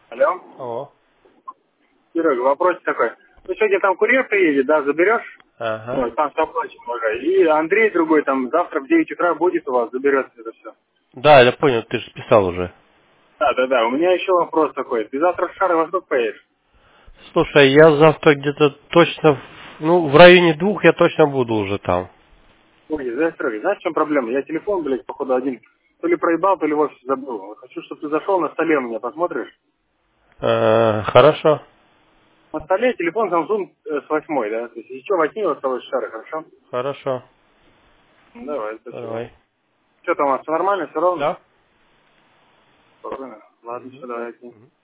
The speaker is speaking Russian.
Алло. О. Серега, вопрос такой. Ну, сегодня там курьер приедет, да, заберешь? Ага. Ну, там все оплачено уже. И Андрей другой там завтра в 9 утра будет у вас, заберет это все. Да, я понял, ты же писал уже. Да. У меня еще вопрос такой. Ты завтра в Шары во сколько поедешь? Слушай, я завтра где-то точно, в районе 2 я точно буду уже там. Ой, Серега, знаешь, в чем проблема? Я телефон, блядь, походу один то ли проебал, то ли вовсе забыл. Вот хочу, чтобы ты зашел на столе у меня, посмотришь. Хорошо. На столе телефон Samsung с 8, да? То есть еще возьми его с собой с Шары, хорошо? Хорошо. Ну, давай, спасибо. Давай. Что там у вас, все нормально, все ровно? Да? Ровно. Ладно, Мгм. все, давай.